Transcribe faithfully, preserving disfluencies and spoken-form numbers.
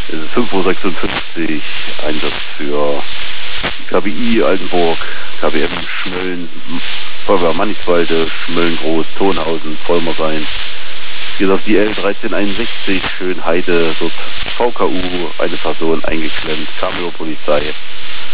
Es ist fünf Uhr sechsundfünfzig, Einsatz für K B I Altenburg, K B M Schmölln, Feuerwehr Mannigswalde, Schmölln Groß, Tonhausen, Vollmersheim. Geht auf die L dreizehn einundsechzig, Schönheide, dort V K U, eine Person eingeklemmt, Cameo Polizei.